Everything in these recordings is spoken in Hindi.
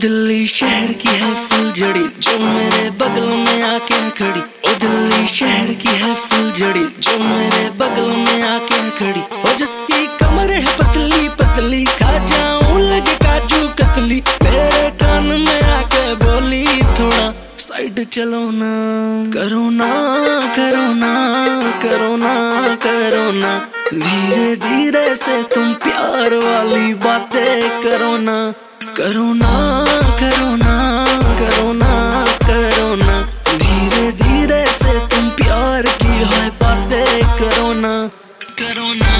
दिल्ली शहर की है फुलझड़ी जो मेरे बगल में आके है खड़ी। ओ दिल्ली शहर की है फुलझड़ी जो मेरे बगल में आके है खड़ी। ओ जिसकी कमर है पतली पतली खा जाऊं लगे काजू कतली। मेरे कान में आके बोली थोड़ा साइड चलो ना, करो ना करो ना करो ना करो ना। धीरे धीरे से तुम प्यार वाली बातें करो ना, करो ना करो ना करो ना करो ना। धीरे धीरे से तुम प्यार की है बातें करो ना, करो ना।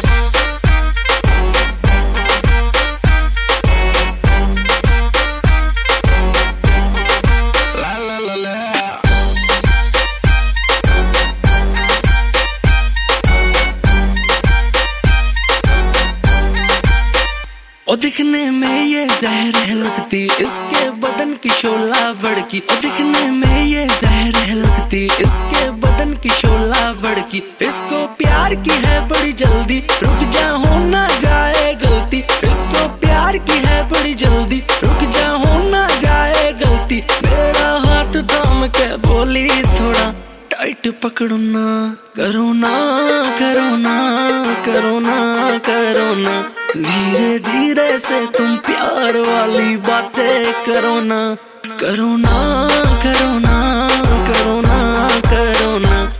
ओ दिखने में ये जहर है लगती इसके बदन की शोला बड़की। ओ दिखने में ये जहर है लगती इसके बदन की शोला बड़की। इसको प्यार की है बड़ी जल्दी रुक जा हो ना जाए गलती। इसको प्यार की है बड़ी जल्दी रुक जा हो ना जाए गलती। मेरा हाथ थाम के बोली थोड़ा टाइट पकड़ो ना, करो ना करो ना करो ना करो ना। धीरे धीरे से तुम प्यार वाली बातें करो ना, करो ना करो ना करो ना करो ना।